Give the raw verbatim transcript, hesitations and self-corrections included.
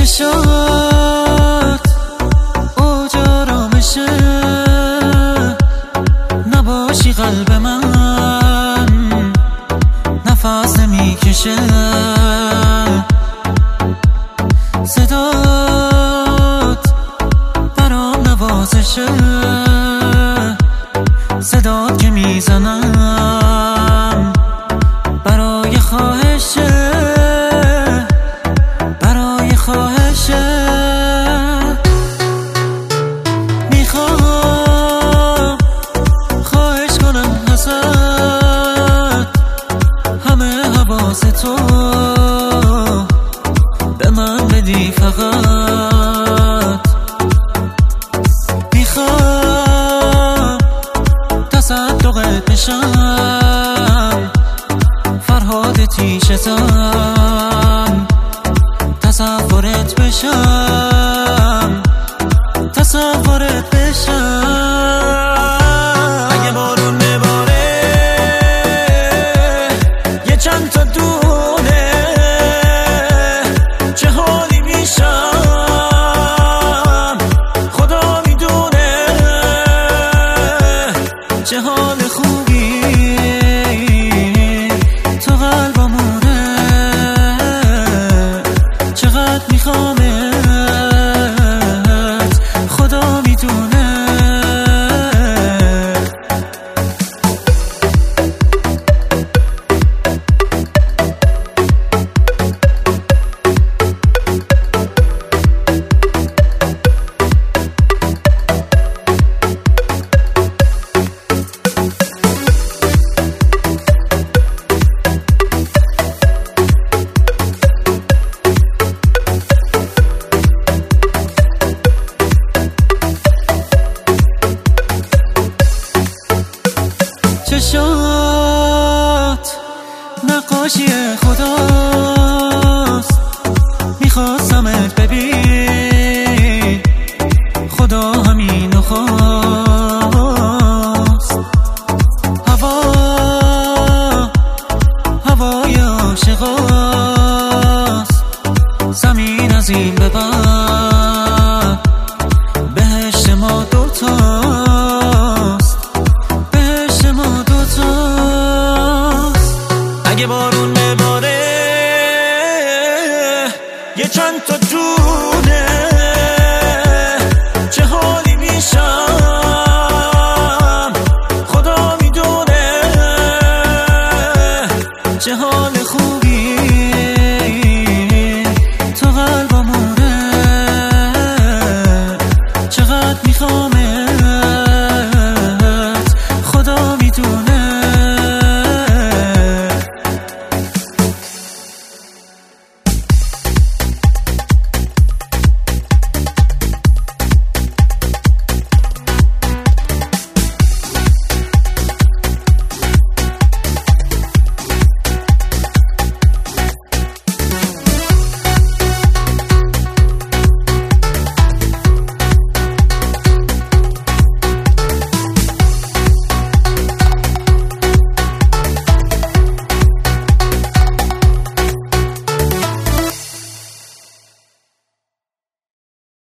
چشات اوج آرامشه، نباشی قلب من نفس نمیکشه. صدات برام نوازشه، صدات که میزنم برای خواهشه، برای خواهشه. میخوام خواهش کنم ازت همه حواس تو به من بدی فقط. میخوام تصدقت بشم، فرهاد تیشتم، تصورت بشم، تصورت بشم. اگه بارون بباره یه چند تا دونه، چه حالی میشم خدا میدونه. چه حال خوبی تو قلبمونه، چقدر میخوامت خدا میدونه. چشات نقاشی خداست، میخواستمت ببین خدا همینو خواست. هوا هوای عاشقاست، زمین از این به بعد بهشت ما دوتاست، بهشت ما دوتاست. اگه بارون بباره یه چند تا دور